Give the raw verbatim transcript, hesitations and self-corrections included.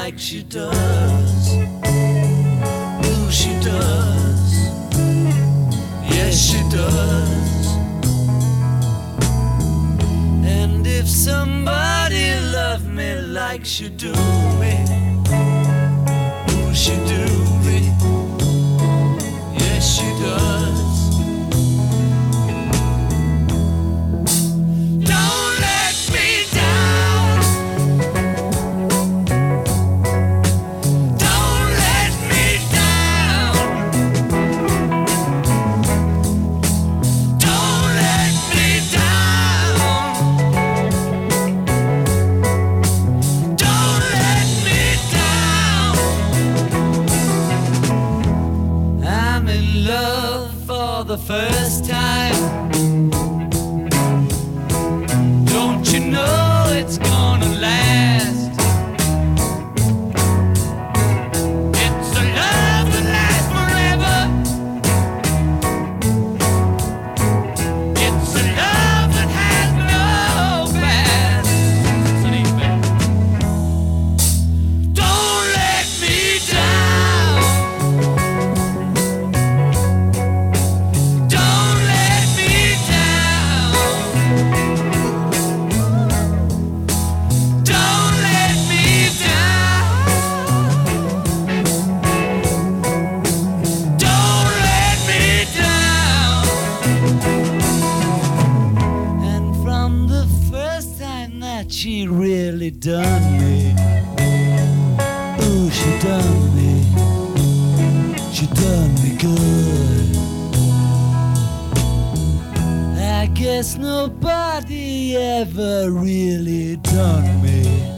like she does. Ooh, she does. Yes, she does. And if somebody loved me like she do me, ooh, she do me. Yes, she does. The first time, don't you know it's gonna last? It's a love that lasts forever. It's a love that has no past. Don't let me down. She really done me. Ooh, she done me. She done me good. I guess nobody ever really done me